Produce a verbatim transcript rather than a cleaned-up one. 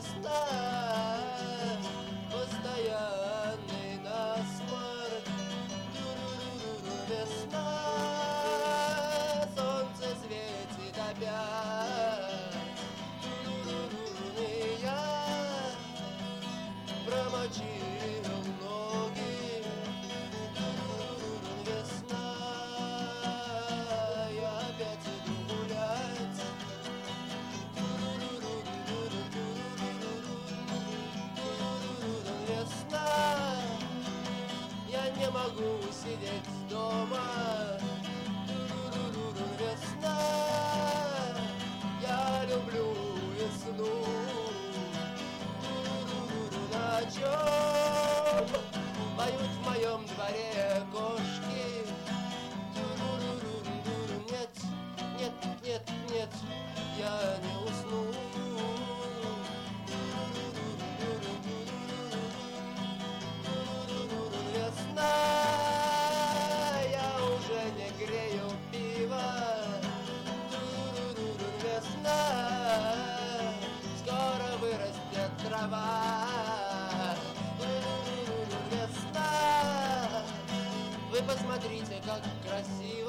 весна, постоянный насморк. Ту-ру-ру-ру-ру, весна, солнце светит опять. Ту-ру-ру-ру, и я промочил ноги. Ту-ру-ру-ру, весна, я опять иду гулять. Весна, я не могу сидеть дома. Весна, я люблю весну. На чем поют в моем дворе кошки? Нет, нет, нет, нет, я не усну. Весна, я уже не грею пиво. Весна, скоро вырастет трава. Весна, вы посмотрите, как красиво.